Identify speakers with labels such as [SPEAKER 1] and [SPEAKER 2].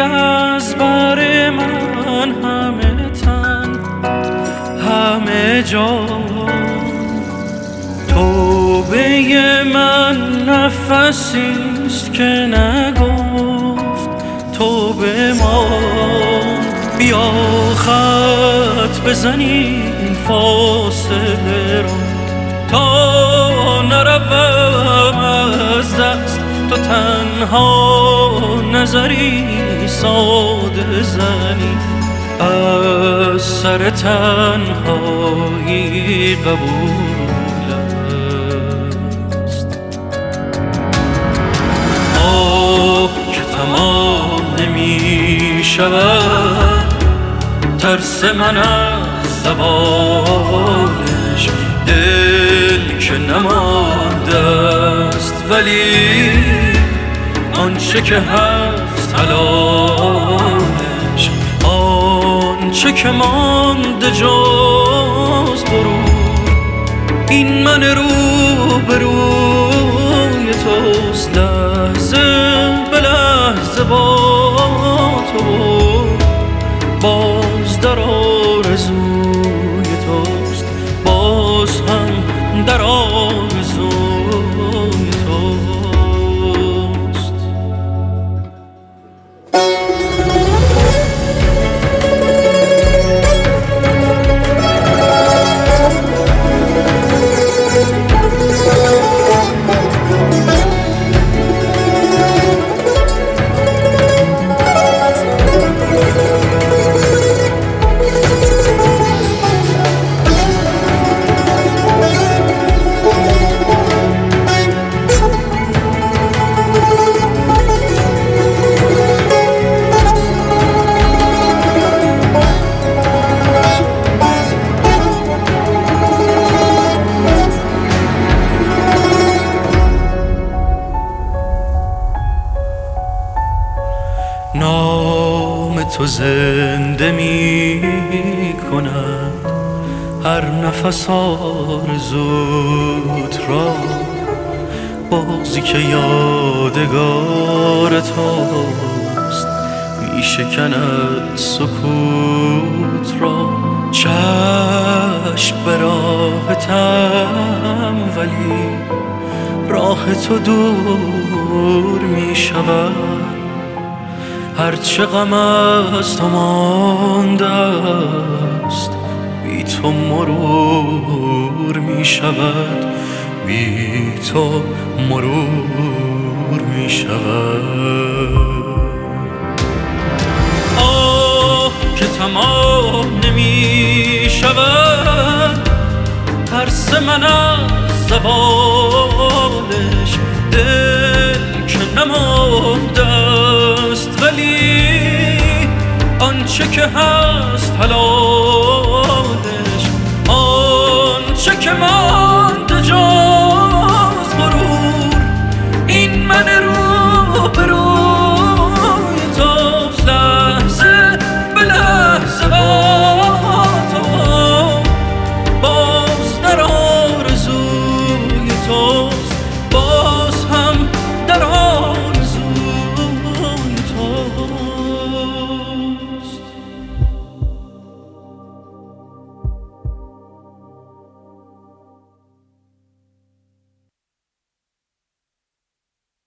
[SPEAKER 1] از بر من همه تن همه جا، توبه من نفسیست که نگفت توبه ما. بیا خط بزنیم فاصله را تا نروم از دست، تو تنها نظری ساده زنی از سر تنهایی قبول است. آب که تمام نمی شود، ترس من از زوالش، دل که نمانده است ولی آنچه که هست حلالش، آنچه که مانده جز غرور، این من رو به روی توست، لحظه به لحظه با تو باز در آرزوی توست، باز هم در آرزوی توست. نام تو زنده می کند هر نفس آرزوت را، بغضی که یادگار توست می شکند سکوت را. چشم به راحتم ولی راه تو دور می شود، هرچه غم از تو مانده است بی تو مرور می شود، بی تو مرور می شود. آه که تمام نمی شود، ترس من از زوالش، دل که نمانده است ولی آنچه که هست حلالش، آنچه که ما